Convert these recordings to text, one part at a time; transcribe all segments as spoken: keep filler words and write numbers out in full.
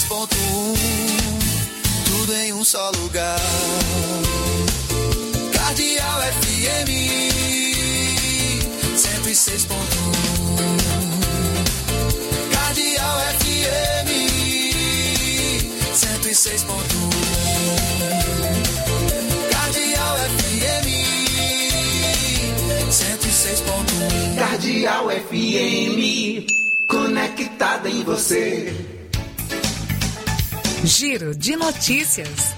ponto um, tudo em um só lugar. Cardeal F M cento e seis ponto um. Cardeal F M cento e seis ponto um. Cardeal F M cento e seis ponto um. Cardeal F M, conectada em você. Giro de notícias.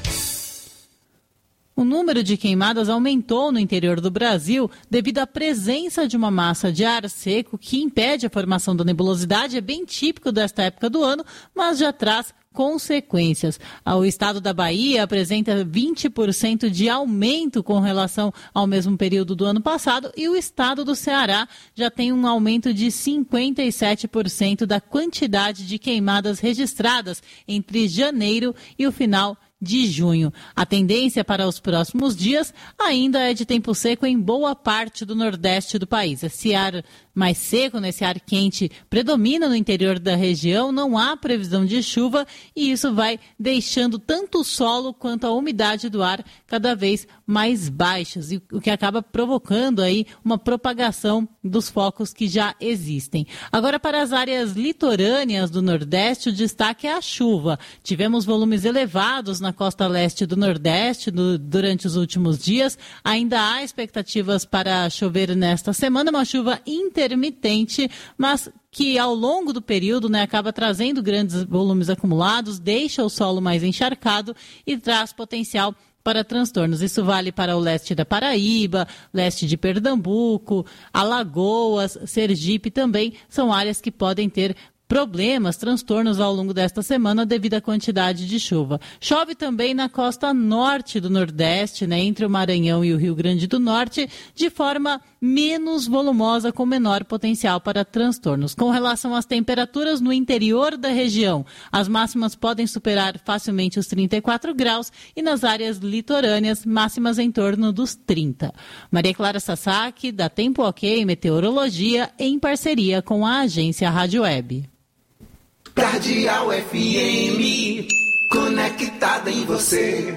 O número de queimadas aumentou no interior do Brasil devido à presença de uma massa de ar seco que impede a formação da nebulosidade. É bem típico desta época do ano, mas já traz consequências. O estado da Bahia apresenta vinte por cento de aumento com relação ao mesmo período do ano passado e o estado do Ceará já tem um aumento de cinquenta e sete por cento da quantidade de queimadas registradas entre janeiro e o final de junho. A tendência para os próximos dias ainda é de tempo seco em boa parte do nordeste do país. Esse ar mais seco, nesse ar quente, predomina no interior da região, não há previsão de chuva e isso vai deixando tanto o solo quanto a umidade do ar cada vez mais baixas, e o que acaba provocando aí uma propagação dos focos que já existem. Agora, para as áreas litorâneas do Nordeste, o destaque é a chuva. Tivemos volumes elevados na costa leste do Nordeste do, durante os últimos dias. Ainda há expectativas para chover nesta semana, uma chuva intermitente, mas que ao longo do período, né, acaba trazendo grandes volumes acumulados, deixa o solo mais encharcado e traz potencial para transtornos. Isso vale para o leste da Paraíba, leste de Pernambuco, Alagoas, Sergipe também são áreas que podem ter problemas, transtornos ao longo desta semana devido à quantidade de chuva. Chove também na costa norte do Nordeste, né, entre o Maranhão e o Rio Grande do Norte, de forma menos volumosa, com menor potencial para transtornos. Com relação às temperaturas no interior da região, as máximas podem superar facilmente os trinta e quatro graus e nas áreas litorâneas, máximas em torno dos trinta. Maria Clara Sasaki, da Tempo Ok Meteorologia, em parceria com a agência Rádio Web. Cardeal F M, conectada em você.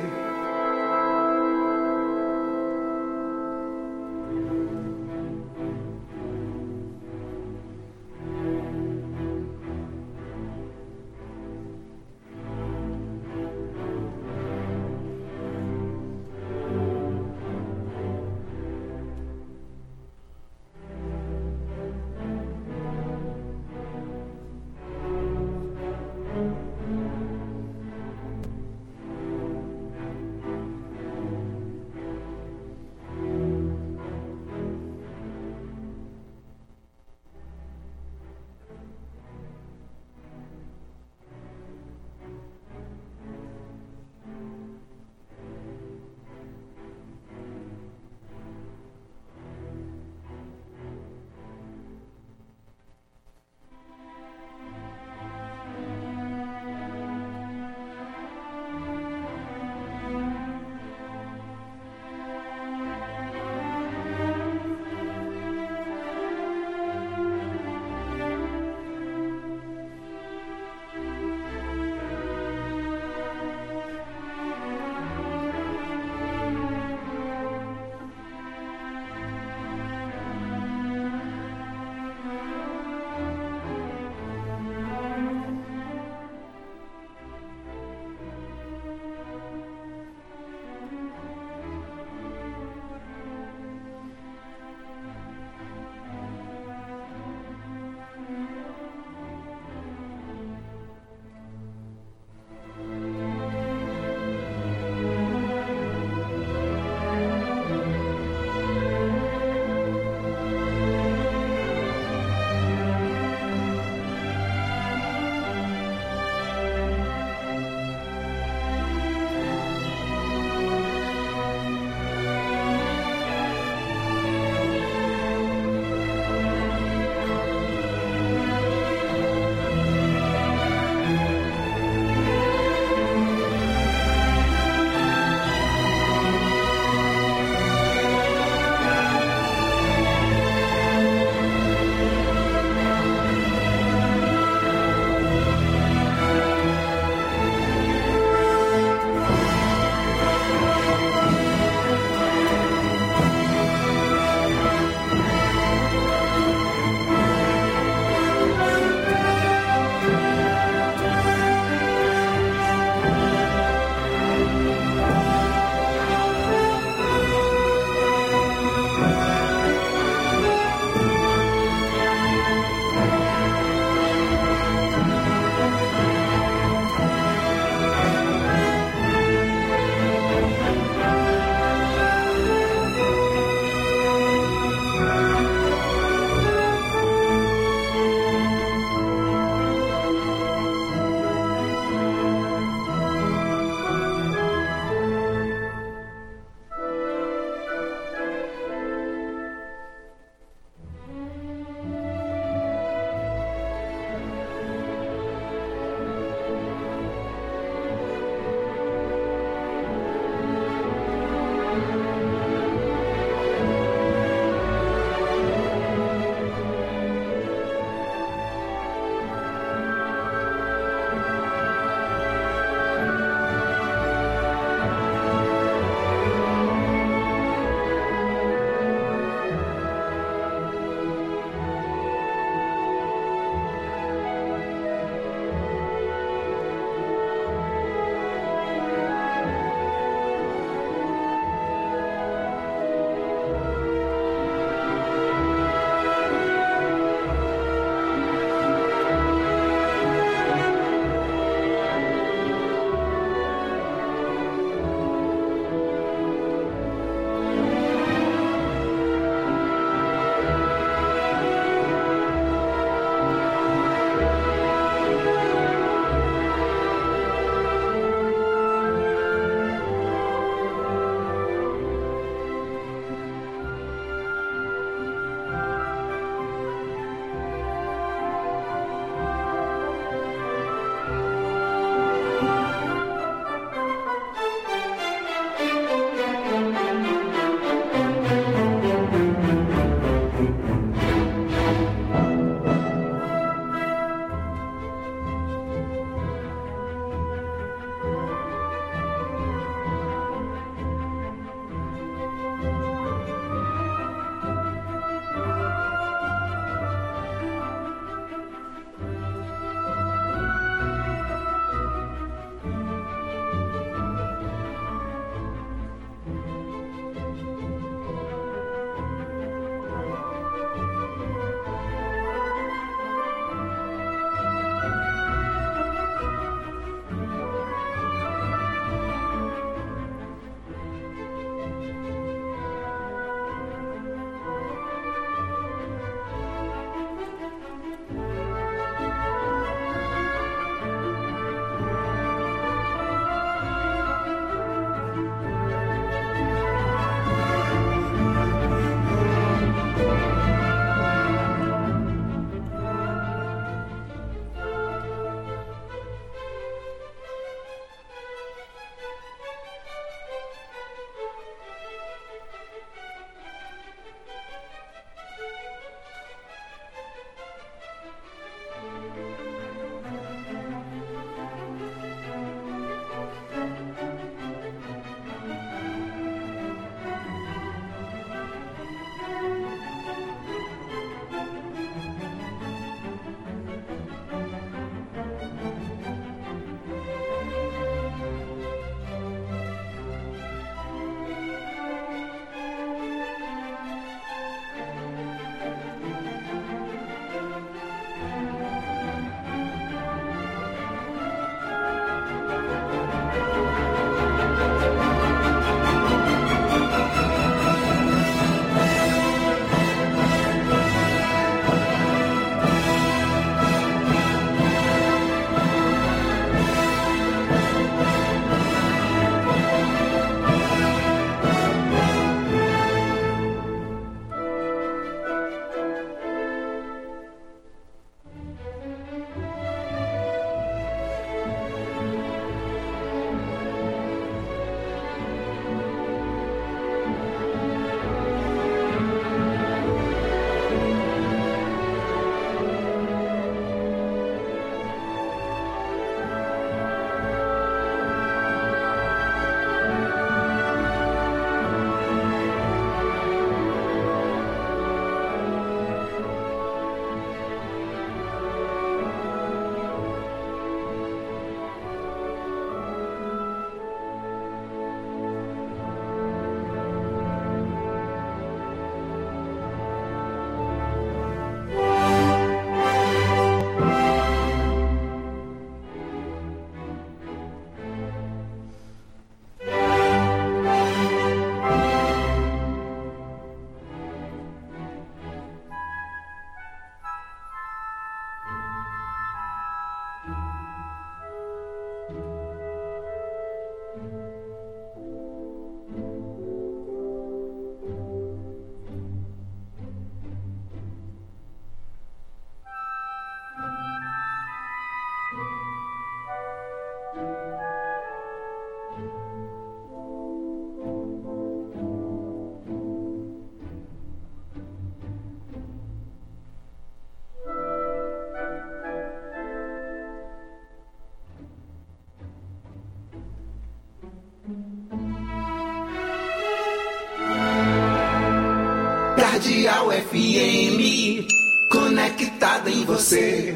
Cardeal F M, conectada em você.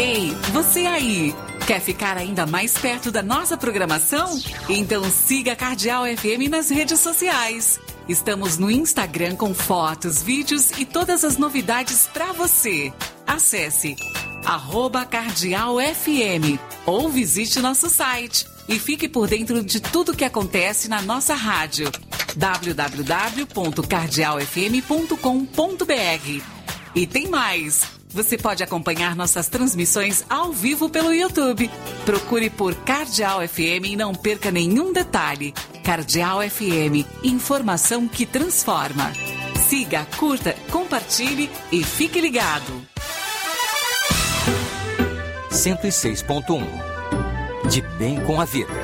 Ei, você aí! Quer ficar ainda mais perto da nossa programação? Então siga a Cardeal F M nas redes sociais. Estamos no Instagram com fotos, vídeos e todas as novidades para você. Acesse arroba Cardeal F M ou visite nosso site e fique por dentro de tudo que acontece na nossa rádio. w w w ponto cardeal f m ponto com ponto b r. E tem mais! Você pode acompanhar nossas transmissões ao vivo pelo YouTube. Procure por Cardeal F M e não perca nenhum detalhe. Cardeal F M, informação que transforma. Siga, curta, compartilhe e fique ligado. cento e seis ponto um. De bem com a vida.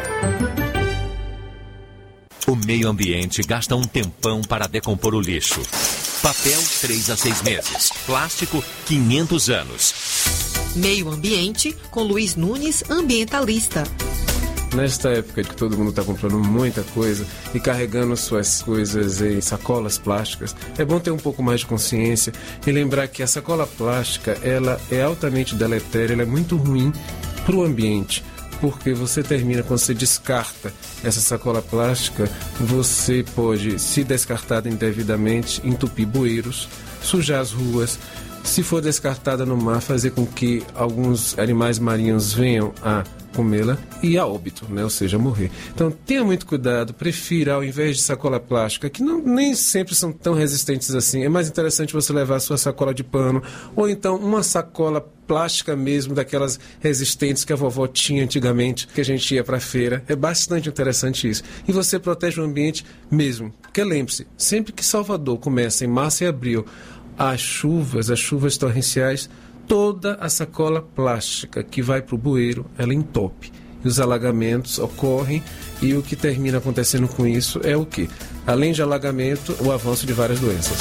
O meio ambiente gasta um tempão para decompor o lixo. Papel, três a seis meses. Plástico, quinhentos anos. Meio Ambiente, com Luiz Nunes, ambientalista. Nesta época que todo mundo está comprando muita coisa e carregando suas coisas em sacolas plásticas, é bom ter um pouco mais de consciência e lembrar que a sacola plástica, ela é altamente deletéria, ela é muito ruim para o ambiente. Porque você termina, quando você descarta essa sacola plástica, você pode, se descartada indevidamente, entupir bueiros, sujar as ruas. Se for descartada no mar, fazer com que alguns animais marinhos venham a comê-la e a óbito, né? Ou seja, morrer. Então tenha muito cuidado, prefira, ao invés de sacola plástica, que não, nem sempre são tão resistentes assim, é mais interessante você levar a sua sacola de pano, ou então uma sacola plástica mesmo, daquelas resistentes que a vovó tinha antigamente, que a gente ia para a feira. É bastante interessante isso. E você protege o ambiente mesmo. Porque lembre-se, sempre que Salvador começa em março e abril, as chuvas, as chuvas torrenciais, toda a sacola plástica que vai para o bueiro, ela entope. E os alagamentos ocorrem, e o que termina acontecendo com isso é o quê? Além de alagamento, o avanço de várias doenças.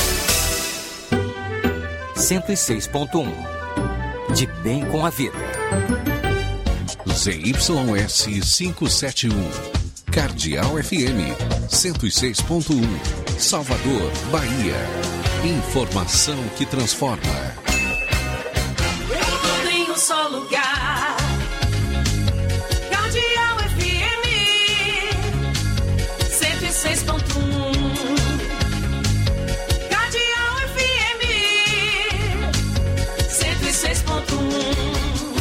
cento e seis ponto um. De bem com a vida. Z Y S quinhentos e setenta e um. Cardeal F M cento e seis ponto um. Salvador, Bahia. Informação que transforma. Tudo em um só lugar. Cardeal F M cento e seis ponto um. Cardeal F M cento e seis ponto um.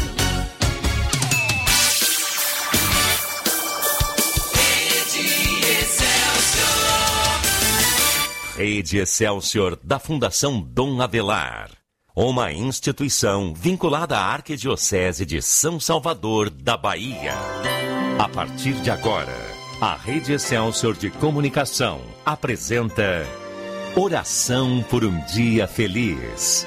Rede Excelsior, da Fundação Dom Avelar. Uma instituição vinculada à Arquidiocese de São Salvador, da Bahia. A partir de agora, a Rede Excelsior de Comunicação apresenta Oração por um Dia Feliz.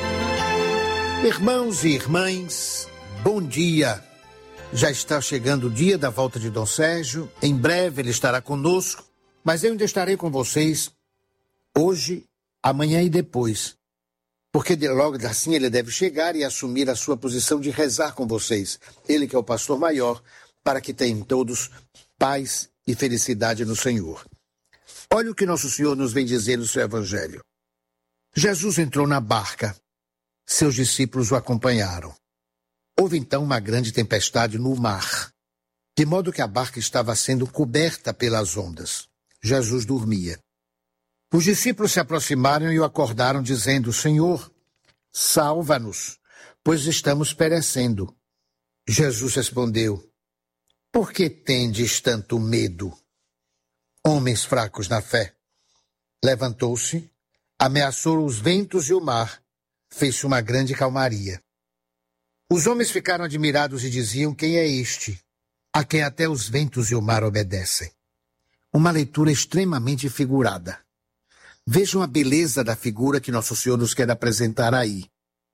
Irmãos e irmãs, bom dia. Já está chegando o dia da volta de Dom Sérgio. Em breve ele estará conosco, mas eu ainda estarei com vocês hoje, amanhã e depois. Porque de logo assim ele deve chegar e assumir a sua posição de rezar com vocês. Ele que é o pastor maior, para que tenham todos paz e felicidade no Senhor. Olha o que nosso Senhor nos vem dizer no seu Evangelho. Jesus entrou na barca. Seus discípulos o acompanharam. Houve então uma grande tempestade no mar, de modo que a barca estava sendo coberta pelas ondas. Jesus dormia. Os discípulos se aproximaram e o acordaram, dizendo: Senhor, salva-nos, pois estamos perecendo. Jesus respondeu: Por que tendes tanto medo, homens fracos na fé? Levantou-se, ameaçou os ventos e o mar, fez-se uma grande calmaria. Os homens ficaram admirados e diziam: Quem é este, a quem até os ventos e o mar obedecem? Uma leitura extremamente figurada. Vejam a beleza da figura que Nosso Senhor nos quer apresentar aí.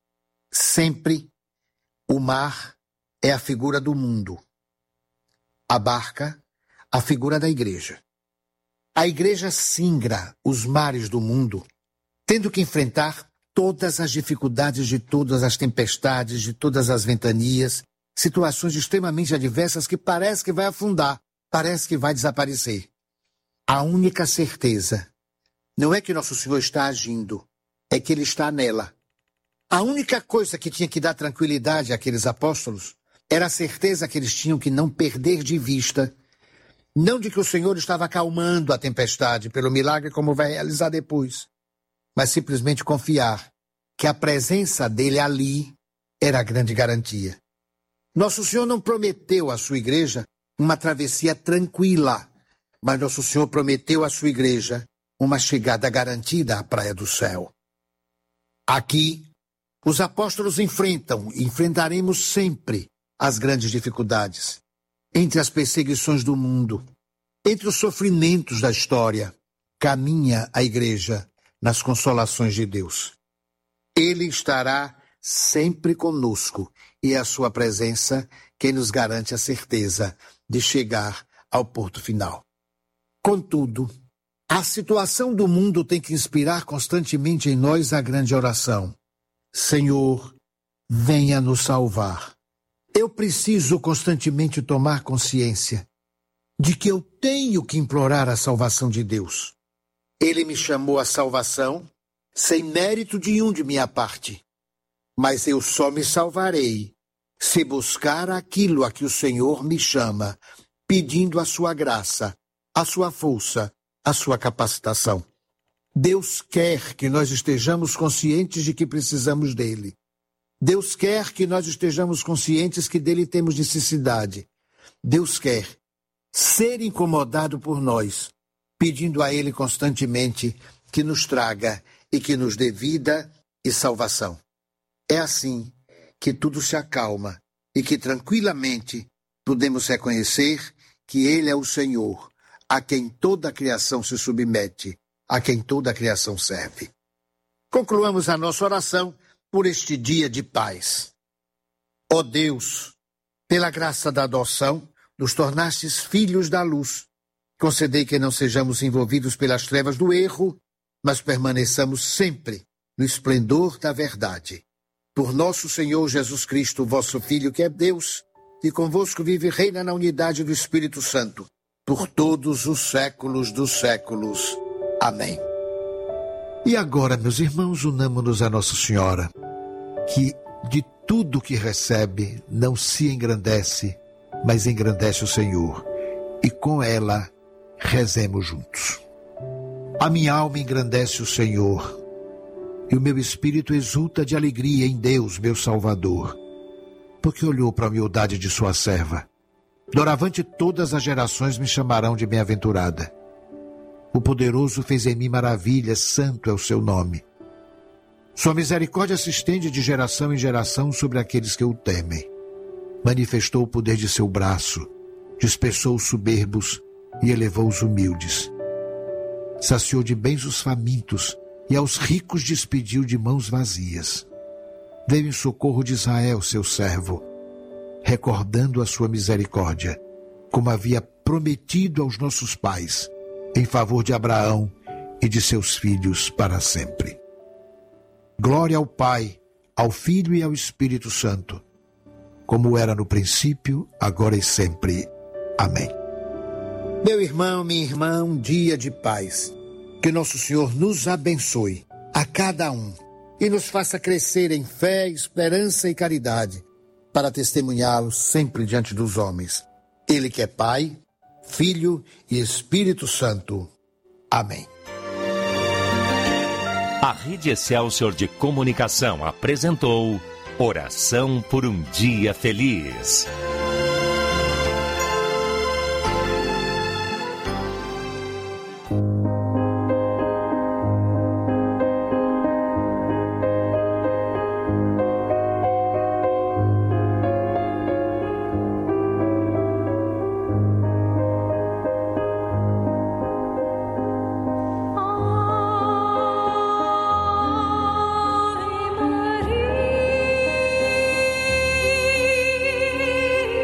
Sempre o mar é a figura do mundo. A barca, a figura da igreja. A igreja singra os mares do mundo, tendo que enfrentar todas as dificuldades de todas as tempestades, de todas as ventanias, situações extremamente adversas que parece que vai afundar, parece que vai desaparecer. A única certeza não é que Nosso Senhor está agindo, é que Ele está nela. A única coisa que tinha que dar tranquilidade àqueles apóstolos era a certeza que eles tinham que não perder de vista, não de que o Senhor estava acalmando a tempestade pelo milagre como vai realizar depois, mas simplesmente confiar que a presença dele ali era a grande garantia. Nosso Senhor não prometeu à sua igreja uma travessia tranquila, mas Nosso Senhor prometeu à sua igreja uma chegada garantida à praia do céu. Aqui, os apóstolos enfrentam e enfrentaremos sempre as grandes dificuldades, entre as perseguições do mundo, entre os sofrimentos da história, caminha a igreja nas consolações de Deus. Ele estará sempre conosco e é a sua presença quem nos garante a certeza de chegar ao porto final. Contudo, a situação do mundo tem que inspirar constantemente em nós a grande oração. Senhor, venha nos salvar. Eu preciso constantemente tomar consciência de que eu tenho que implorar a salvação de Deus. Ele me chamou à salvação sem mérito nenhum de minha parte, mas eu só me salvarei se buscar aquilo a que o Senhor me chama, pedindo a sua graça, a sua força, a sua capacitação. Deus quer que nós estejamos conscientes de que precisamos dele. Deus quer que nós estejamos conscientes que dele temos necessidade. Deus quer ser incomodado por nós, pedindo a ele constantemente que nos traga e que nos dê vida e salvação. É assim que tudo se acalma e que tranquilamente podemos reconhecer que ele é o Senhor, a quem toda a criação se submete, a quem toda a criação serve. Concluamos a nossa oração por este dia de paz. Ó Deus, pela graça da adoção, nos tornastes filhos da luz. Concedei que não sejamos envolvidos pelas trevas do erro, mas permaneçamos sempre no esplendor da verdade. Por nosso Senhor Jesus Cristo, vosso Filho, que é Deus, e convosco vive e reina na unidade do Espírito Santo, por todos os séculos dos séculos. Amém. E agora, meus irmãos, unamo-nos a Nossa Senhora, que de tudo que recebe não se engrandece, mas engrandece o Senhor, e com ela rezemos juntos. A minha alma engrandece o Senhor, e o meu espírito exulta de alegria em Deus, meu Salvador, porque olhou para a humildade de sua serva. Doravante todas as gerações me chamarão de bem-aventurada. O poderoso fez em mim maravilhas, santo é o seu nome. Sua misericórdia se estende de geração em geração sobre aqueles que o temem. Manifestou o poder de seu braço, dispersou os soberbos e elevou os humildes. Saciou de bens os famintos e aos ricos despediu de mãos vazias. Veio em socorro de Israel, seu servo, recordando a sua misericórdia, como havia prometido aos nossos pais, em favor de Abraão e de seus filhos para sempre. Glória ao Pai, ao Filho e ao Espírito Santo, como era no princípio, agora e sempre. Amém. Meu irmão, minha irmã, um dia de paz. Que Nosso Senhor nos abençoe, a cada um, e nos faça crescer em fé, esperança e caridade, para testemunhá-lo sempre diante dos homens. Ele que é Pai, Filho e Espírito Santo. Amém. A Rede Excelsior de Comunicação apresentou Oração por um Dia Feliz. Ave Maria.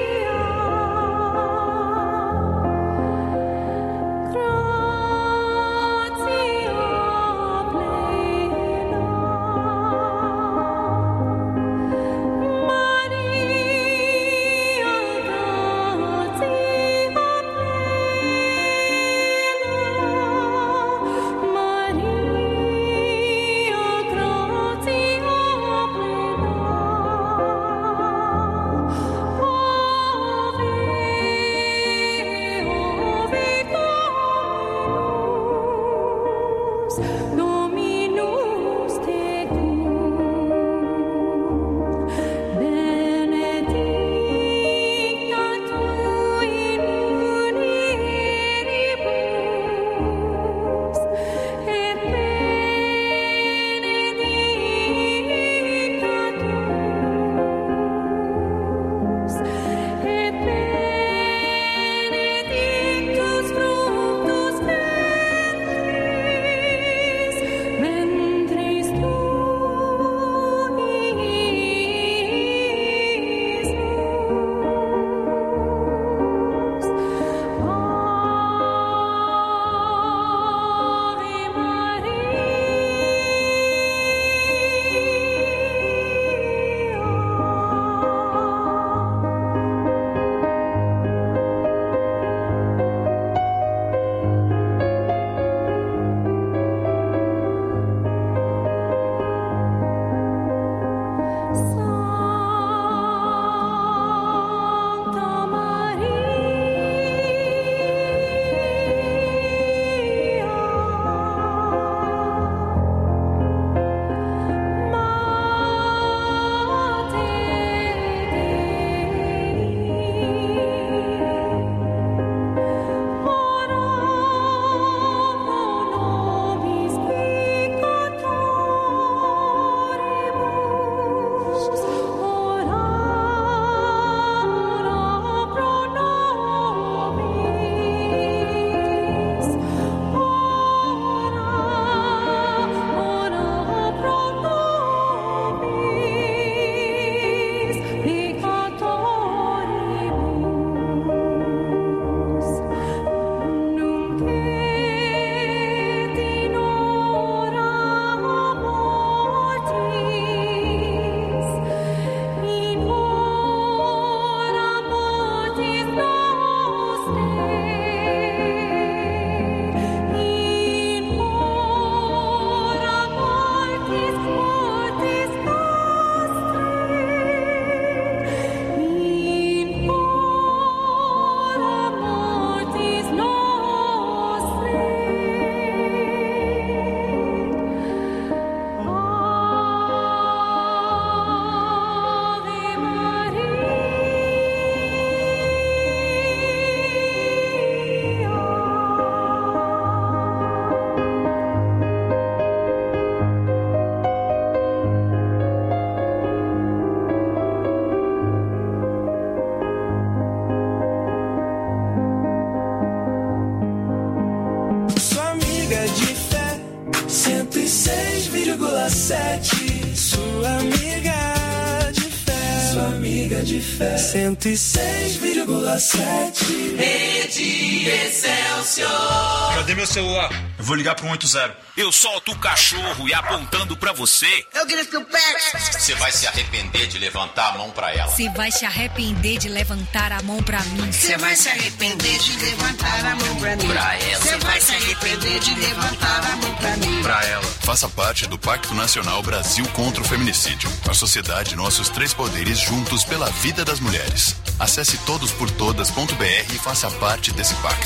vírgula sete, sua amiga de fé. Sua amiga de fé. cento e seis vírgula sete. Rede Excelsior. Cadê meu celular? Eu vou ligar pro um oito zero. Eu solto o cachorro e apontando pra você. Eu grito o pé. Você vai se arrepender de levantar a mão pra ela. Você vai se arrepender de levantar a mão pra mim. Você vai se arrepender de levantar a mão pra mim. Pra ela. Você vai se arrepender de levantar a mão pra mim. Pra ela. Faça parte do Pacto Nacional Brasil contra o Feminicídio. A sociedade, nossos três poderes juntos pela vida das mulheres. Acesse todos por todas ponto b r e faça parte desse pacto.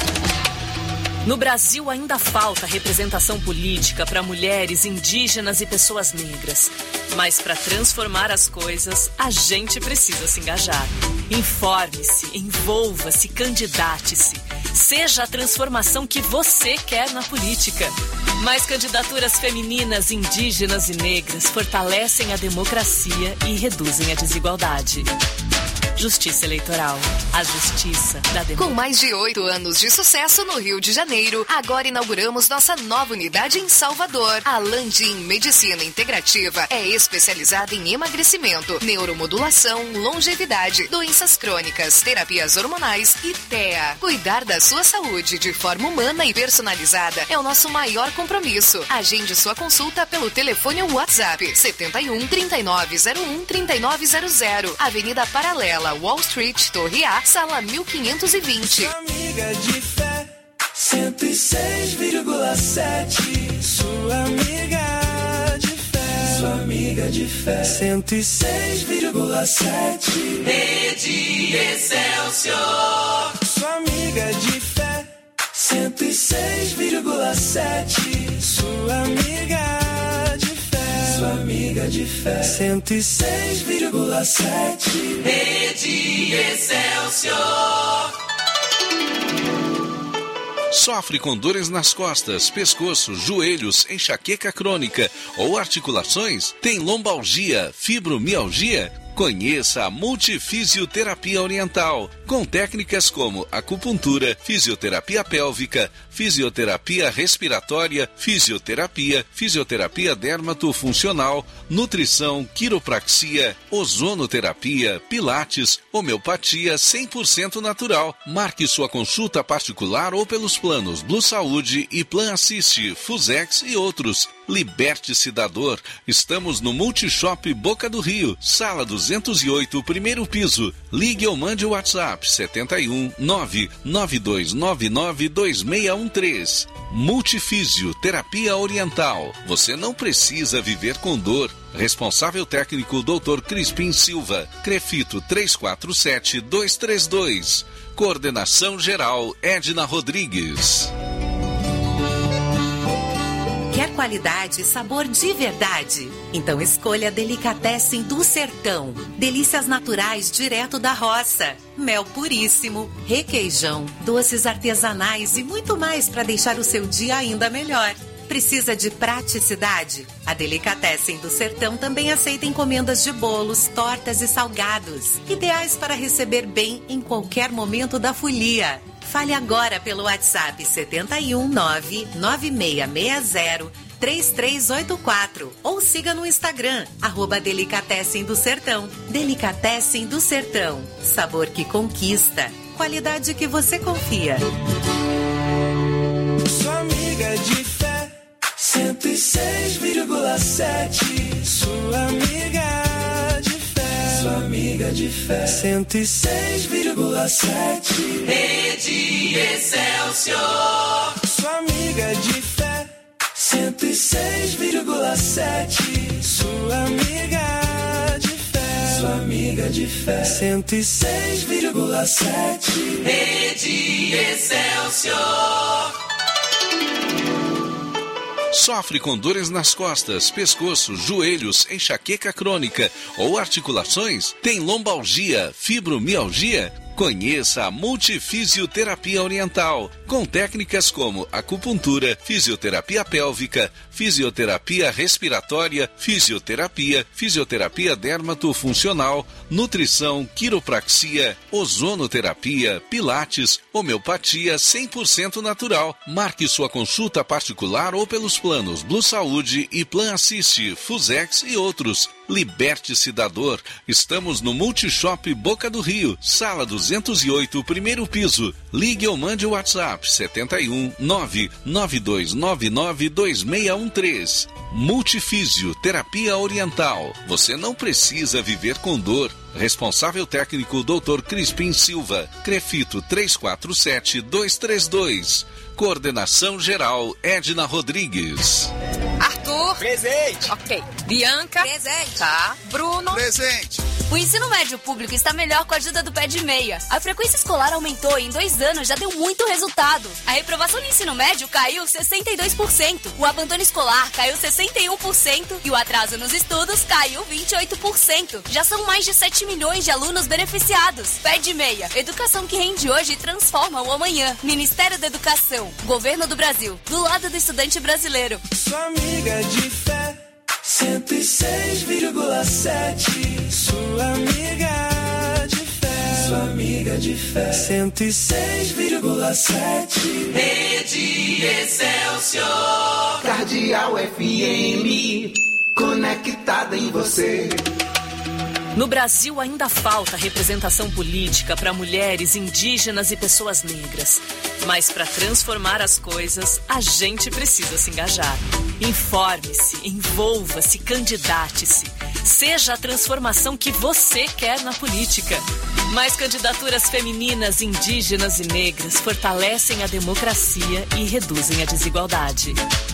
No Brasil ainda falta representação política para mulheres, indígenas e pessoas negras. Mas para transformar as coisas, a gente precisa se engajar. Informe-se, envolva-se, candidate-se. Seja a transformação que você quer na política. Mais candidaturas femininas, indígenas e negras fortalecem a democracia e reduzem a desigualdade. Justiça Eleitoral. A justiça da democracia. Com mais de oito anos de sucesso no Rio de Janeiro, agora inauguramos nossa nova unidade em Salvador. A Landim Medicina Integrativa é especializada em emagrecimento, neuromodulação, longevidade, doenças crônicas, terapias hormonais e T E A. Cuidar da sua saúde de forma humana e personalizada é o nosso maior compromisso. Agende sua consulta pelo telefone ou WhatsApp setenta e um, trinta e nove zero um, trinta e nove zero zero, Avenida Paralela, Wall Street, Torre A, sala mil quinhentos e vinte. Sua amiga de fé, cento e seis vírgula sete. Sua amiga de fé, sua amiga de fé, cento e seis vírgula sete. Rede Excelsior. Sua amiga de fé, cento e seis vírgula sete. Sua amiga de fé, sua amiga de fé, cento e seis vírgula sete. Rede Excelsior. Sofre com dores nas costas, pescoço, joelhos, enxaqueca crônica ou articulações? Tem lombalgia, fibromialgia? Conheça a Multifisioterapia Oriental, com técnicas como acupuntura, fisioterapia pélvica, fisioterapia respiratória, fisioterapia, fisioterapia dermatofuncional, nutrição, quiropraxia, ozonoterapia, pilates, homeopatia cem por cento natural. Marque sua consulta particular ou pelos planos Blue Saúde e Plan Assist, Fusex e outros. Liberte-se da dor. Estamos no Multishop Boca do Rio, sala duzentos e oito, primeiro piso. Ligue ou mande o WhatsApp setenta e um, nove nove dois nove nove dois seis um três. Multifísio Terapia Oriental. Você não precisa viver com dor. Responsável técnico doutor Crispim Silva. Crefito três quatro sete dois três dois. Coordenação geral Edna Rodrigues. Quer qualidade e sabor de verdade? Então escolha Delicatessen do Sertão. Delícias naturais direto da roça. Mel puríssimo, requeijão, doces artesanais e muito mais para deixar o seu dia ainda melhor. Precisa de praticidade? A Delicatessen do Sertão também aceita encomendas de bolos, tortas e salgados. Ideais para receber bem em qualquer momento da folia. Fale agora pelo WhatsApp setenta e um, nove nove seis seis zero três três oito quatro ou siga no Instagram, arroba Delicatessen do Sertão. Delicatessen do Sertão. Sabor que conquista. Qualidade que você confia. Sua amiga de fé, cento e seis vírgula sete. Sua amiga de fé, sua amiga de fé, cento e seis vírgula sete. Rede Excelsior. Sua amiga de fé, cento e seis vírgula sete. Sua amiga de fé, sua amiga de fé, cento e seis vírgula sete. Rede Excelsior. Sofre com dores nas costas, pescoço, joelhos, enxaqueca crônica ou articulações? Tem lombalgia, fibromialgia? Conheça a Multifisioterapia Oriental, com técnicas como acupuntura, fisioterapia pélvica, fisioterapia respiratória, fisioterapia, fisioterapia dermatofuncional, nutrição, quiropraxia, ozonoterapia, pilates, homeopatia cem por cento natural. Marque sua consulta particular ou pelos planos Blue Saúde e Plan Assist, Fusex e outros. Liberte-se da dor. Estamos no Multishop Boca do Rio, sala duzentos e oito, primeiro piso. Ligue ou mande o WhatsApp setenta e um, nove nove dois nove nove dois seis um três. Multifísio Terapia Oriental. Você não precisa viver com dor. Responsável técnico doutor Crispim Silva. Crefito três quatro sete dois três dois. Coordenação geral Edna Rodrigues. Arthur. Presente. Ok. Bianca. Presente. Tá. Bruno. Presente. O ensino médio público está melhor com a ajuda do Pé de Meia. A frequência escolar aumentou e em dois anos já deu muito resultado. A reprovação no ensino médio caiu sessenta e dois por cento. O abandono escolar caiu sessenta e um por cento. E o atraso nos estudos caiu vinte e oito por cento. Já são mais de sete milhões de alunos beneficiados. Pé de Meia. Educação que rende hoje e transforma o amanhã. Ministério da Educação. Governo do Brasil. Do lado do estudante brasileiro. Sua amiga de fé. cento e seis vírgula sete. Sua amiga de fé. Sua amiga de fé. cento e seis vírgula sete. Rede Excelsior. Cardeal F M. Conectada em você. No Brasil ainda falta representação política para mulheres, indígenas e pessoas negras. Mas para transformar as coisas, a gente precisa se engajar. Informe-se, envolva-se, candidate-se. Seja a transformação que você quer na política. Mais candidaturas femininas, indígenas e negras fortalecem a democracia e reduzem a desigualdade.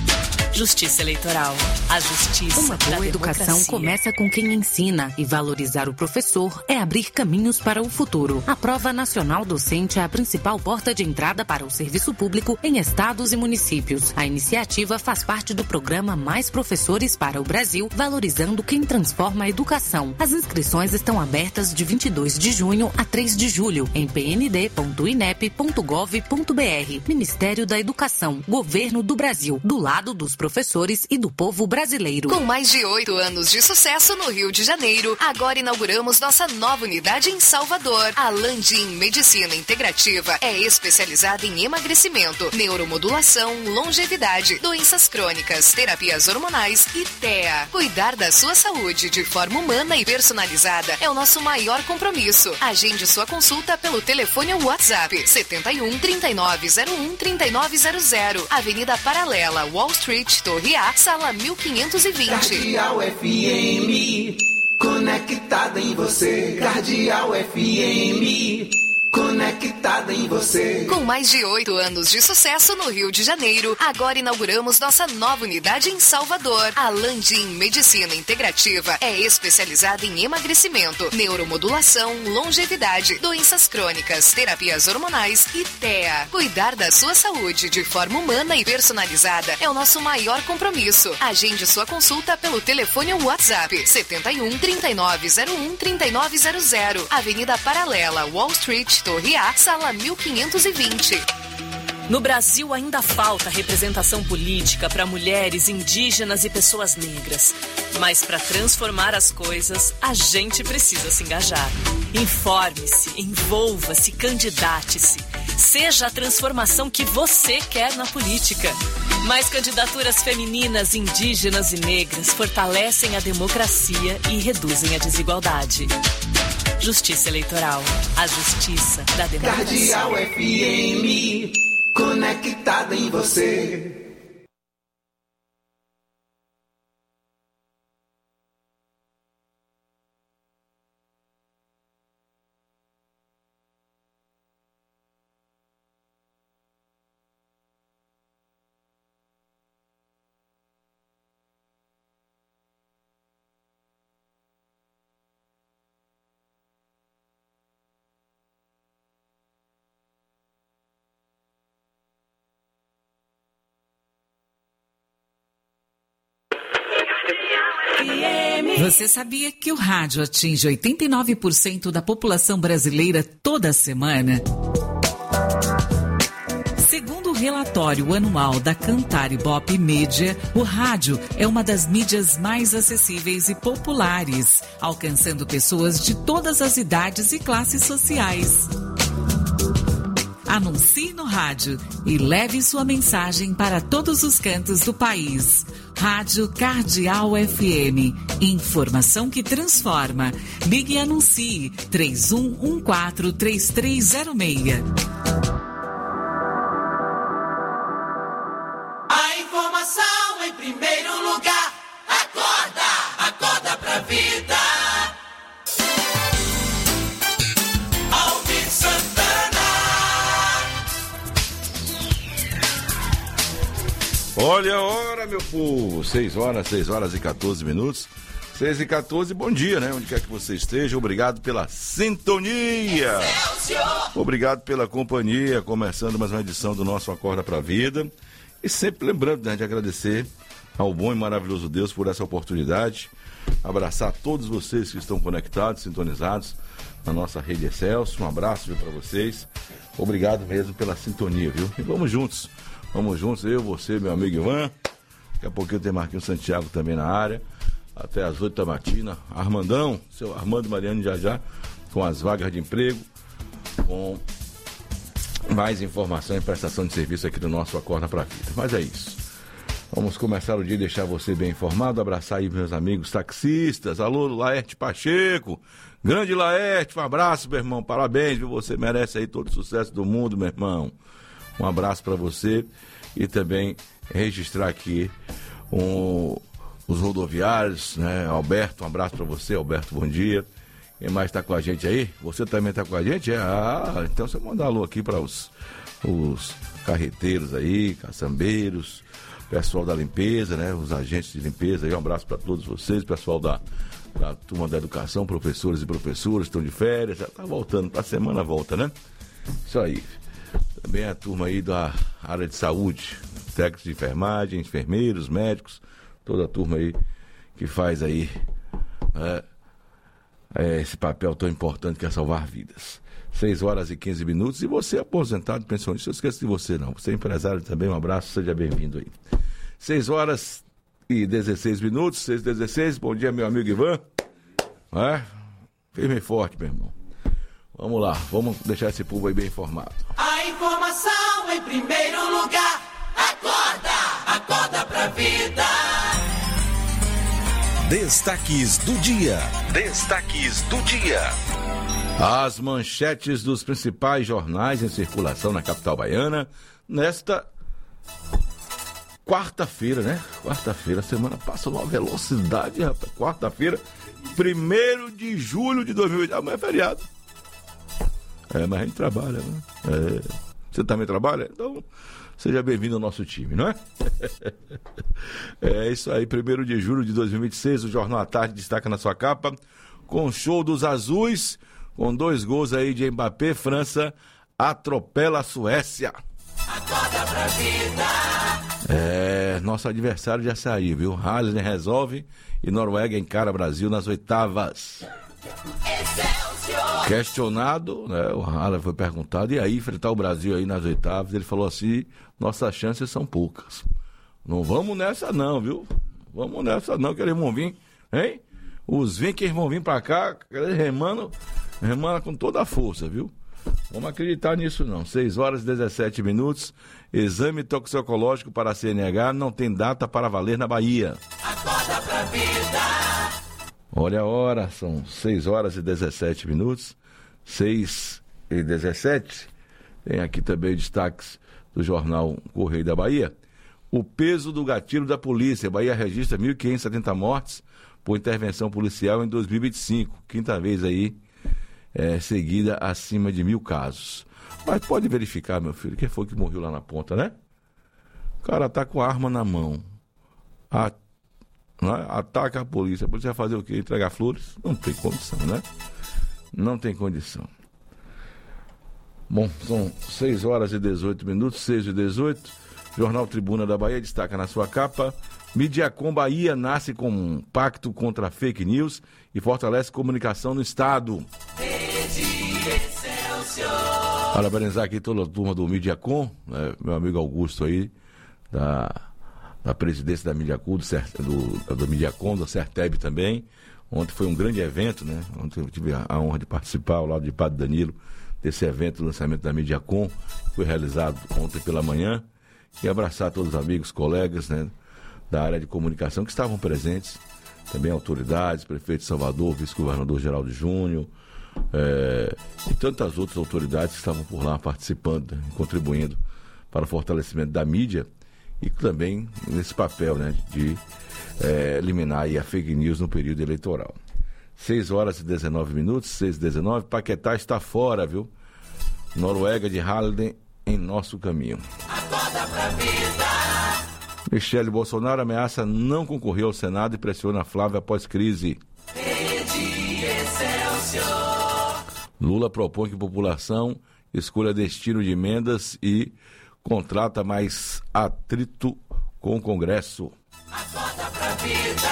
Justiça Eleitoral. A justiça Uma boa educação começa com quem ensina, e valorizar o professor é abrir caminhos para o futuro. A Prova Nacional Docente é a principal porta de entrada para o serviço público em estados e municípios. A iniciativa faz parte do programa Mais Professores para o Brasil, valorizando quem transforma a educação. As inscrições estão abertas de vinte e dois de junho a três de julho em p n d ponto i n e p ponto gov ponto b r. Ministério da Educação, Governo do Brasil, do lado dos professores e do povo brasileiro. Com mais de oito anos de sucesso no Rio de Janeiro, agora inauguramos nossa nova unidade em Salvador. A Landim Medicina Integrativa é especializada em emagrecimento, neuromodulação, longevidade, doenças crônicas, terapias hormonais e T E A. Cuidar da sua saúde de forma humana e personalizada é o nosso maior compromisso. Agende sua consulta pelo telefone ou WhatsApp setenta e um, trinta e nove zero um, trinta e nove zero zero. Avenida Paralela, Wall Street, Torre A, sala mil quinhentos e vinte. Cardeal F M, conectada em você. Cardeal F M, conectada em você. Com mais de oito anos de sucesso no Rio de Janeiro, agora inauguramos nossa nova unidade em Salvador. A Landim Medicina Integrativa é especializada em emagrecimento, neuromodulação, longevidade, doenças crônicas, terapias hormonais e T E A. Cuidar da sua saúde de forma humana e personalizada é o nosso maior compromisso. Agende sua consulta pelo telefone ou WhatsApp setenta e um, trinta e nove zero um, trinta e nove zero zero. Avenida Paralela, Wall Street, Torre A, sala mil quinhentos e vinte. No Brasil ainda falta representação política para mulheres, indígenas e pessoas negras. Mas para transformar as coisas, a gente precisa se engajar. Informe-se, envolva-se, candidate-se. Seja a transformação que você quer na política. Mais candidaturas femininas, indígenas e negras fortalecem a democracia e reduzem a desigualdade. Justiça Eleitoral. A justiça da democracia. Cardeal F M, conectada em você. Você sabia que o rádio atinge oitenta e nove por cento da população brasileira toda semana? Segundo o relatório anual da Cantar Ibope Mídia, o rádio é uma das mídias mais acessíveis e populares, alcançando pessoas de todas as idades e classes sociais. Anuncie no rádio e leve sua mensagem para todos os cantos do país. Rádio Cardeal F M. Informação que transforma. Ligue e anuncie três um um quatro, três três zero seis. A informação em primeiro lugar. Acorda, acorda pra vida. Alvin Santana. Olha a hora, meu povo. seis horas, seis horas e quatorze minutos. seis e quatorze, bom dia, né? Onde quer que você esteja, obrigado pela sintonia. Excelsior! Obrigado pela companhia, começando mais uma edição do nosso Acorda pra Vida. E sempre lembrando, né, de agradecer ao bom e maravilhoso Deus por essa oportunidade. Abraçar todos vocês que estão conectados, sintonizados na nossa rede Excelsior. Um abraço para vocês. Obrigado mesmo pela sintonia, viu? E vamos juntos. Vamos juntos, eu, você, meu amigo Ivan. Daqui a pouquinho tem Marquinhos Santiago também na área. Até às oito da matina. Armandão, seu Armando Mariano já já, com as vagas de emprego, com mais informação e prestação de serviço aqui do nosso Acorda pra Vida. Mas é isso. Vamos começar o dia e deixar você bem informado. Abraçar aí meus amigos taxistas. Alô, Laerte Pacheco. Grande Laerte, um abraço, meu irmão. Parabéns, viu? Você merece aí todo o sucesso do mundo, meu irmão. Um abraço para você. E também registrar aqui um, os rodoviários, né? Alberto, um abraço para você. Alberto, bom dia. Quem mais está com a gente aí? Você também está com a gente? É? Ah, então você manda um alô aqui para os, os carreteiros aí, caçambeiros, pessoal da limpeza, né? Os agentes de limpeza aí, um abraço para todos vocês, pessoal da, da turma da educação, professores e professoras estão de férias, já está voltando, para a semana volta, né? Isso aí. Também a turma aí da área de saúde, técnicos de enfermagem, enfermeiros, médicos, toda a turma aí que faz aí é, é, esse papel tão importante que é salvar vidas. seis horas e quinze minutos. E você, aposentado, pensionista, eu esqueço de você não. Você é empresário também, um abraço, seja bem-vindo aí. seis horas e dezesseis minutos, seis e dezesseis. Bom dia, meu amigo Ivan. É? Firme e forte, meu irmão. Vamos lá, vamos deixar esse povo aí bem informado. A informação em primeiro lugar. Acorda, acorda pra vida. Destaques do dia. Destaques do dia. As manchetes dos principais jornais em circulação na capital baiana nesta quarta-feira, né? Quarta-feira, a semana passa numa velocidade, rapaz. Quarta-feira, primeiro de julho de dois mil e vinte. Amanhã é feriado. É, mas a gente trabalha, né? É. Você também trabalha? Então, seja bem-vindo ao nosso time, não é? É isso aí, primeiro de julho de dois mil e vinte e seis, o Jornal à Tarde destaca na sua capa, com show dos azuis, com dois gols aí de Mbappé, França atropela a Suécia. Acorda pra vida. É, nosso adversário já saiu, viu? Halle resolve e Noruega encara Brasil nas oitavas. Excelsior. Questionado, né, o Halle foi perguntado, e aí enfrentar o Brasil aí nas oitavas, ele falou assim, nossas chances são poucas. Não vamos nessa não, viu? Vamos nessa não, que eles vão vir, hein? Os Vikings vão vir pra cá, remando, remando com toda a força, viu? Vamos acreditar nisso não. seis horas e dezessete minutos, exame toxicológico para a C N H não tem data para valer na Bahia. Acorda pra vida. Olha a hora, são seis horas e dezessete minutos, seis e dezessete. Tem aqui também destaques do jornal Correio da Bahia. O peso do gatilho da polícia. A Bahia registra mil quinhentas e setenta mortes por intervenção policial em dois mil e vinte e cinco. Quinta vez aí, é, seguida acima de mil casos. Mas pode verificar, meu filho, quem foi que morreu lá na ponta, né? O cara tá com a arma na mão. A Né? Ataca a polícia. A polícia vai fazer o quê? Entregar flores? Não tem condição, né? Não tem condição. Bom, são seis horas e dezoito minutos, seis e dezoito. Jornal Tribuna da Bahia destaca na sua capa: Mediacom Bahia nasce com um pacto contra fake news e fortalece comunicação no estado. Parabenizar aqui toda a turma do Mediacom, né, meu amigo Augusto aí, da, da presidência da Mediacom, do, do, do Mediacom, da Serteb também. Ontem foi um grande evento, né? Ontem eu tive a, a honra de participar ao lado de Padre Danilo desse evento, o lançamento da Mediacom, foi realizado ontem pela manhã, e abraçar todos os amigos, colegas, né, da área de comunicação que estavam presentes, também autoridades, prefeito de Salvador, vice-governador Geraldo Júnior, é, e tantas outras autoridades que estavam por lá participando, né, contribuindo para o fortalecimento da mídia e também nesse papel, né, de é, eliminar aí a fake news no período eleitoral. seis horas e dezenove minutos, seis e dezenove, Paquetá está fora, viu? Noruega de Halden em nosso caminho. Acorda pra vida. Michele Bolsonaro ameaça não concorrer ao Senado e pressiona Flávia após crise. Rede Excelsior. Lula propõe que a população escolha destino de emendas e contrata mais atrito com o Congresso. Acorda pra vida.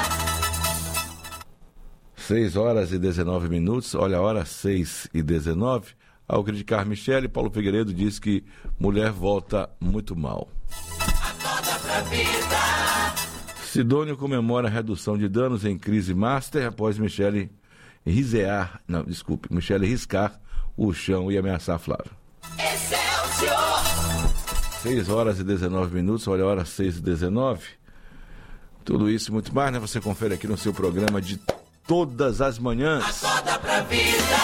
seis horas e dezenove minutos, olha a hora, seis e dezenove. Ao criticar Michele, Paulo Figueiredo diz que mulher volta muito mal. Acorda pra vida. Sidônio comemora a redução de danos em crise master após Michele risear, não, desculpe, Michele riscar o chão e ameaçar Flávio. Excelsior. seis horas e dezenove minutos, olha a hora, seis e dezenove. Tudo isso e muito mais, né? Você confere aqui no seu programa de todas as manhãs. Acorda pra vida.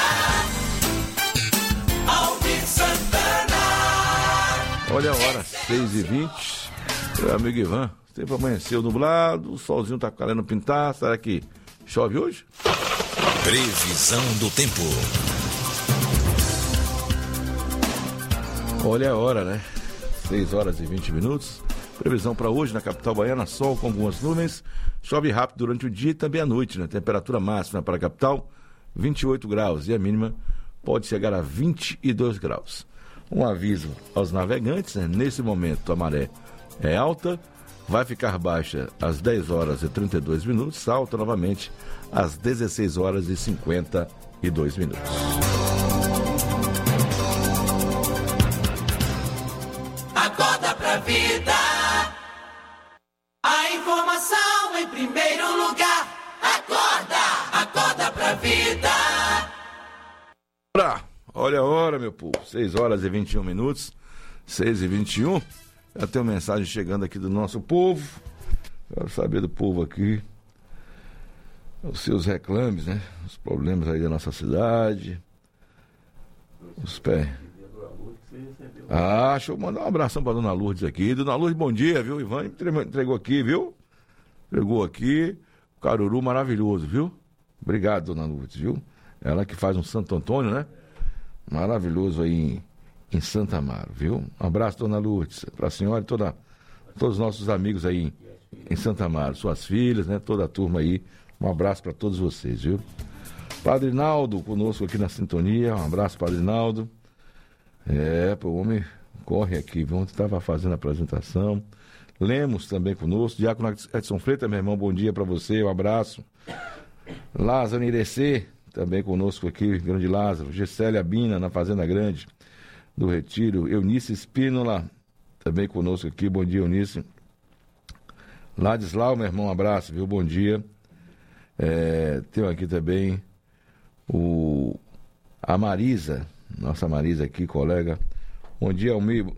Alvin Santana. Olha a hora, seis e vinte. Meu amigo Ivan, sempre amanheceu nublado, o solzinho tá querendo pintar. Será que chove hoje? Previsão do tempo. Olha a hora, né? seis horas e vinte minutos. Previsão para hoje na capital baiana, sol com algumas nuvens. Chove rápido durante o dia e também à noite, né? Temperatura máxima para a capital, vinte e oito graus. E a mínima pode chegar a vinte e dois graus. Um aviso aos navegantes, né? Nesse momento a maré é alta, vai ficar baixa às dez horas e trinta e dois minutos, alta novamente às dezesseis horas e cinquenta e dois minutos. Acorda pra vida. A informação em primeiro lugar. Acorda, acorda pra vida. Olha a hora, meu povo, seis horas e vinte e um minutos, seis e vinte e um. Já tem uma mensagem chegando aqui do nosso povo. Quero saber do povo aqui os seus reclames, né? Os problemas aí da nossa cidade. Os pés. Ah, deixa eu mandar um abração pra Dona Lourdes aqui. Dona Lourdes, bom dia, viu? Ivan entregou aqui, viu? Entregou aqui. Caruru maravilhoso, viu? Obrigado, Dona Lourdes, viu? Ela que faz um Santo Antônio, né? Maravilhoso aí em, em Santa Amaro, viu? Um abraço, Dona Lourdes, pra senhora e toda, todos os nossos amigos aí em, em Santa Amaro, suas filhas, né? Toda a turma aí. Um abraço pra todos vocês, viu? Padre Naldo conosco aqui na sintonia. Um abraço, Padre Naldo. É, pô, o homem corre aqui. Ontem estava fazendo a apresentação. Lemos também conosco. Diácono Edson Freitas, meu irmão, bom dia para você. Um abraço. Lázaro Irecê, também conosco aqui. Grande Lázaro. Gissélia Bina, na Fazenda Grande do Retiro. Eunice Espínola, também conosco aqui. Bom dia, Eunice. Ladislau, meu irmão, um abraço, viu? Bom dia. É, tenho aqui também o, a Marisa. Nossa Marisa aqui, colega. Bom dia, Almir.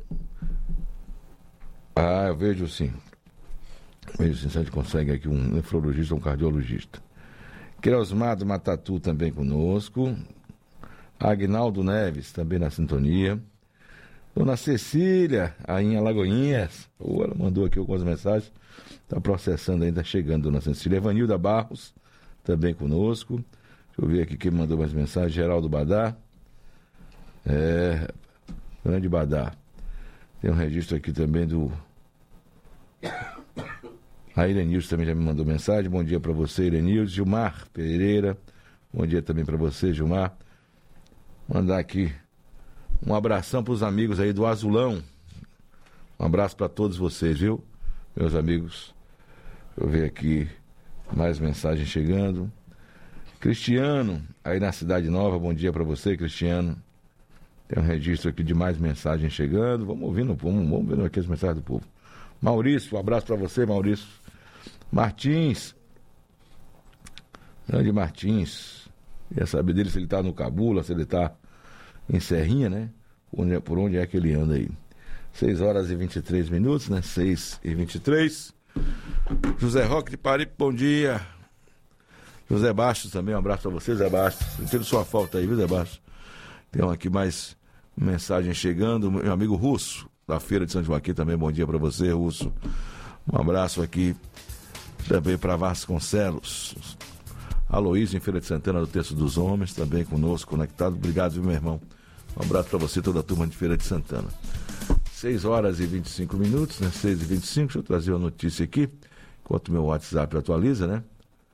Ah, eu vejo sim. Vejo sim, se a gente consegue aqui um nefrologista, um cardiologista. Queirosmar do Matatu também conosco. Agnaldo Neves também na sintonia. Dona Cecília, aí em Alagoinhas. Oh, ela mandou aqui algumas mensagens. Está processando ainda, chegando, Dona Cecília. Evanilda Barros também conosco. Deixa eu ver aqui quem mandou mais mensagens. Geraldo Badá. É, grande Badá. Tem um registro aqui também do... A Irenilson também já me mandou mensagem. Bom dia para você, Irenilson. Gilmar Pereira. Bom dia também para você, Gilmar. Mandar aqui um abração para os amigos aí do Azulão. Um abraço para todos vocês, viu? Meus amigos eu ver aqui mais mensagens chegando. Cristiano, aí na Cidade Nova, bom dia para você, Cristiano. Tem um registro aqui de mais mensagens chegando. Vamos ouvindo, vamos, vamos vendo aqui as mensagens do povo. Maurício, um abraço para você, Maurício. Martins, grande Martins. Queria saber dele se ele tá no Cabula, se ele tá em Serrinha, né? Onde, por onde é que ele anda aí? seis horas e vinte e três minutos, né? seis e vinte e três. José Roque de Paripe, bom dia. José Bastos também, um abraço para você, Zé Bastos. Sentindo sua falta aí, viu, Zé Bastos? Tem aqui mais mensagem chegando. Meu amigo Russo, da Feira de São Joaquim, também bom dia para você, Russo. Um abraço aqui também para Vasconcelos. Aloísio, em Feira de Santana, do Terço dos Homens, também conosco, conectado. Obrigado, viu, meu irmão? Um abraço para você, toda a turma de Feira de Santana. seis horas e vinte e cinco minutos, né? seis e vinte e cinco, deixa eu trazer uma notícia aqui, enquanto meu WhatsApp atualiza, né?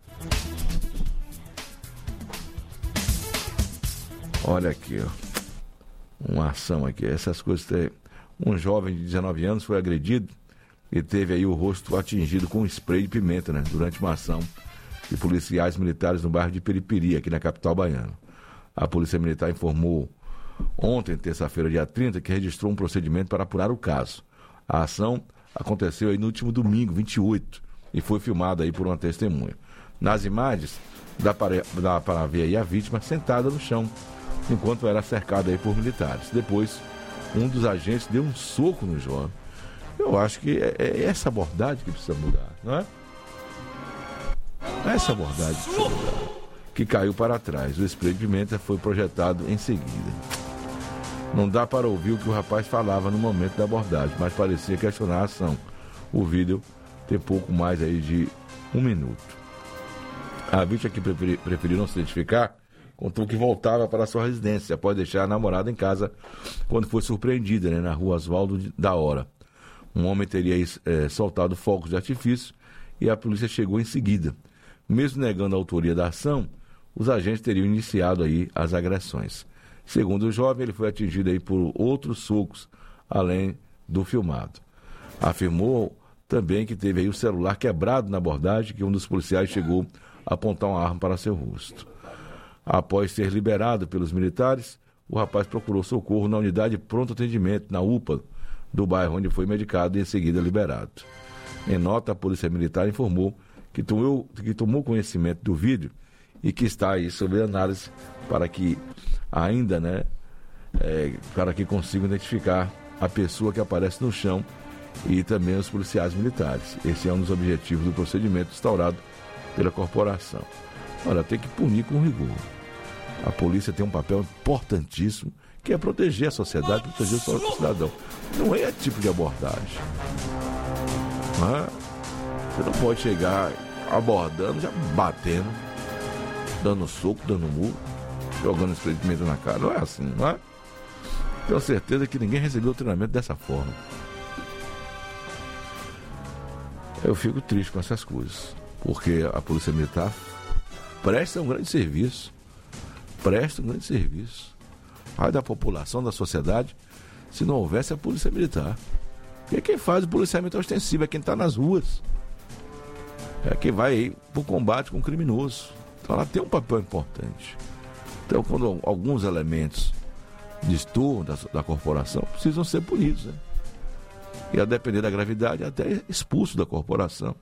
Olha aqui, ó. Uma ação aqui, essas coisas tem... Um jovem de dezenove anos foi agredido e teve aí o rosto atingido com um spray de pimenta, né? Durante uma ação de policiais militares no bairro de Periperi, aqui na capital baiana. A Polícia Militar informou ontem, terça-feira, dia trinta, que registrou um procedimento para apurar o caso. A ação aconteceu aí no último domingo, vinte e oito, e foi filmada aí por uma testemunha. Nas imagens, dá para, dá para ver aí a vítima sentada no chão, enquanto era cercada aí por militares. Depois, um dos agentes deu um soco no jovem. Eu acho que é, é essa abordagem que precisa mudar, não é? Essa abordagem que precisa mudar. Que caiu para trás. O spray de pimenta foi projetado em seguida. Não dá para ouvir o que o rapaz falava no momento da abordagem, mas parecia questionar a ação. O vídeo tem pouco mais aí de um minuto. A vítima, que preferi, preferiu não se identificar, contou que voltava para sua residência após deixar a namorada em casa quando foi surpreendida, né, na rua Oswaldo da Hora. Um homem teria é, soltado fogos de artifício e a polícia chegou em seguida. Mesmo negando a autoria da ação, os agentes teriam iniciado aí as agressões. Segundo o jovem, ele foi atingido aí por outros socos, além do filmado. Afirmou também que teve aí o celular quebrado na abordagem, que um dos policiais chegou a apontar uma arma para seu rosto. Após ser liberado pelos militares, o rapaz procurou socorro na unidade de pronto atendimento, na U P A, do bairro, onde foi medicado e em seguida liberado. Em nota, a Polícia Militar informou que tomou, que tomou conhecimento do vídeo e que está aí sob análise para que ainda, né, é, para que consigam identificar a pessoa que aparece no chão e também os policiais militares. Esse é um dos objetivos do procedimento instaurado pela corporação. Olha, tem que punir com rigor. A polícia tem um papel importantíssimo, que é proteger a sociedade, proteger o cidadão. Não é esse tipo de abordagem. Não é? Você não pode chegar abordando, já batendo, dando soco, dando murro, jogando spray de pimenta na cara. Não é assim, não é? Tenho certeza que ninguém recebeu o treinamento dessa forma. Eu fico triste com essas coisas, porque a Polícia Militar presta um grande serviço. Presta um grande serviço. Ai da população, da sociedade, se não houvesse a Polícia Militar. Porque quem faz o policiamento ostensivo é quem está nas ruas. É quem vai aí para o combate com o criminoso. Então ela tem um papel importante. Então, quando alguns elementos destoam da, da corporação, precisam ser punidos, né? E a depender da gravidade, até expulso da corporação.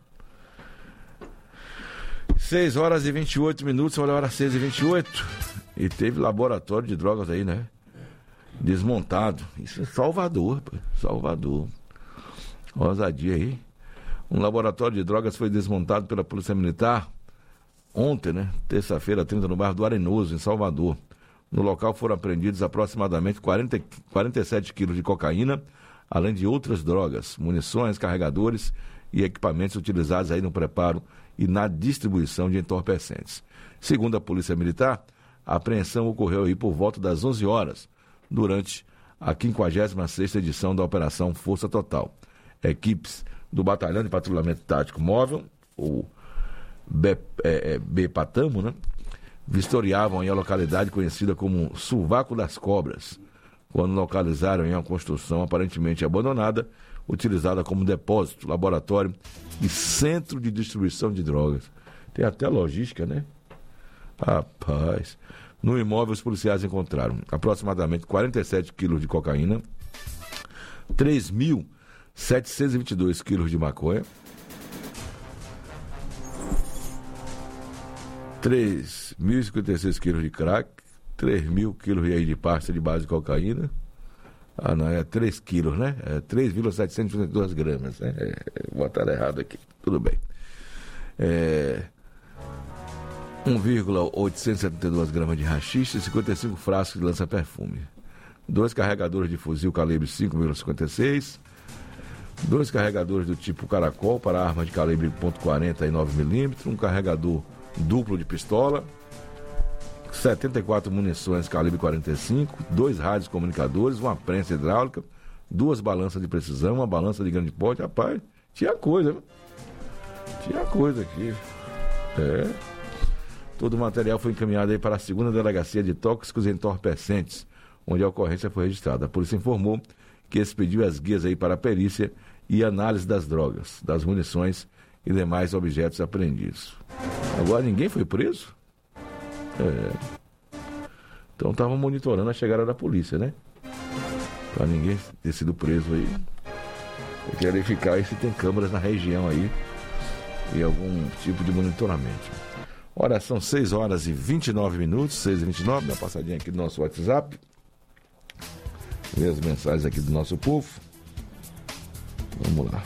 seis horas e vinte e oito minutos, olha a hora seis e vinte e oito. E teve laboratório de drogas aí, né? Desmontado. Isso é Salvador, rapaz. Salvador. Ousadia aí. Um laboratório de drogas foi desmontado pela Polícia Militar ontem, né? Terça-feira, trinta, no bairro do Arenoso, em Salvador. No local foram apreendidos aproximadamente quarenta, quarenta e sete quilos de cocaína, além de outras drogas, munições, carregadores e equipamentos utilizados aí no preparo e na distribuição de entorpecentes. Segundo a Polícia Militar, a apreensão ocorreu aí por volta das onze horas, durante a quinquagésima sexta edição da Operação Força Total. Equipes do Batalhão de Patrulhamento Tático Móvel, ou B, é, é, B-Patamo, né, vistoriavam aí a localidade conhecida como Sovaco das Cobras, quando localizaram em uma construção aparentemente abandonada utilizada como depósito, laboratório e centro de distribuição de drogas. Tem até logística, né? Rapaz. No imóvel, os policiais encontraram aproximadamente quarenta e sete quilos de cocaína, três mil setecentos e vinte e dois quilos de maconha, três mil e cinquenta e seis quilos de crack, três mil quilos de pasta de base de cocaína. Ah, não, é três quilos, né? É três vírgula setecentos e vinte e dois gramas, né? É, botaram errado aqui, tudo bem. É... um vírgula oitocentos e setenta e dois gramas de haxixe e cinquenta e cinco frascos de lança-perfume. Dois carregadores de fuzil calibre cinco vírgula cinquenta e seis. Dois carregadores do tipo caracol para arma de calibre ponto quarenta e nove milímetros. Um carregador duplo de pistola. setenta e quatro munições calibre quarenta e cinco. Dois rádios comunicadores. Uma prensa hidráulica. Duas balanças de precisão. Uma balança de grande porte. Rapaz, tinha coisa, viu? Tinha coisa aqui. É... Todo o material foi encaminhado aí para a segunda delegacia de tóxicos e entorpecentes, onde a ocorrência foi registrada. A polícia informou que expediu as guias aí para a perícia e análise das drogas, das munições e demais objetos apreendidos. Agora ninguém foi preso? É. Então estavam monitorando a chegada da polícia, né? Para ninguém ter sido preso aí. Eu quero verificar aí se tem câmeras na região aí e algum tipo de monitoramento. Ora, são seis horas e vinte e nove minutos, seis e vinte e nove, dá uma passadinha aqui do nosso WhatsApp. Ver as mensagens aqui do nosso povo. Vamos lá.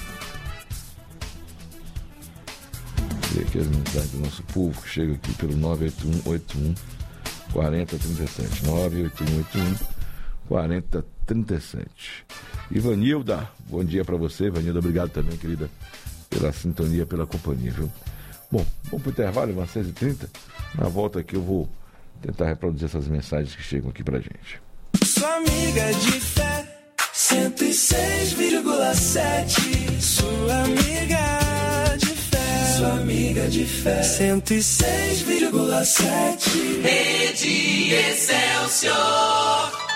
Ver aqui as mensagens do nosso povo, que chega aqui pelo nove oito um oito um quatro zero três sete. nove oito um oito um quatro zero três sete. Ivanilda, bom dia para você, Ivanilda. Obrigado também, querida, pela sintonia, pela companhia, viu? Bom, vamos para o intervalo, umas seis e trinta. Na volta aqui eu vou tentar reproduzir essas mensagens que chegam aqui pra gente. Sua amiga de fé, cento e seis vírgula sete. Sua amiga de fé, sua amiga de fé, cento e seis vírgula sete. Rede Excelsior.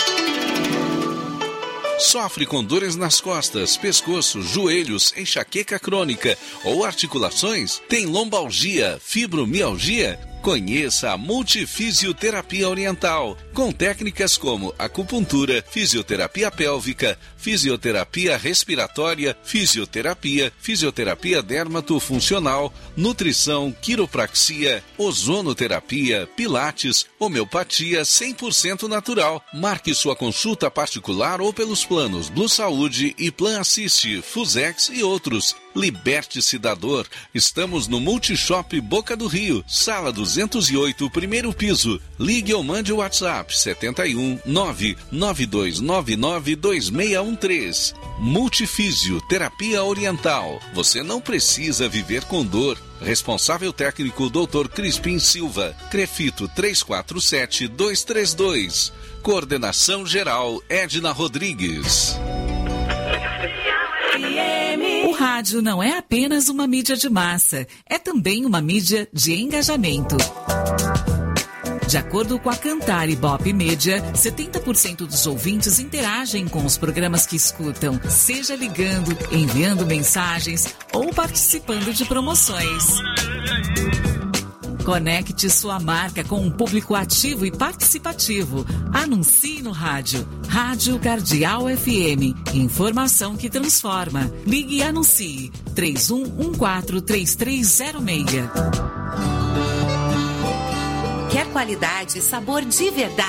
Sofre com dores nas costas, pescoço, joelhos, enxaqueca crônica ou articulações? Tem lombalgia, fibromialgia? Conheça a Multifisioterapia Oriental, com técnicas como acupuntura, fisioterapia pélvica, fisioterapia respiratória, fisioterapia, fisioterapia dermatofuncional, nutrição, quiropraxia, ozonoterapia, pilates, homeopatia cem por cento natural. Marque sua consulta particular ou pelos planos Blue Saúde e Plan Assist, Fusex e outros. Liberte-se da dor. Estamos no Multishop Boca do Rio, sala duzentos e oito, primeiro piso. Ligue ou mande o WhatsApp sete um nove nove dois nove nove dois seis um três. Multifísio Terapia Oriental. Você não precisa viver com dor. Responsável técnico doutor Crispim Silva. Crefito três quatro sete dois três dois. Coordenação geral Edna Rodrigues. O rádio não é apenas uma mídia de massa, é também uma mídia de engajamento. De acordo com a Cantar Ibope Média, setenta por cento dos ouvintes interagem com os programas que escutam, seja ligando, enviando mensagens ou participando de promoções. Conecte sua marca com um público ativo e participativo. Anuncie no rádio. Rádio Cardeal F M. Informação que transforma. Ligue e anuncie. três um um quatro três três zero seis. Quer qualidade e sabor de verdade?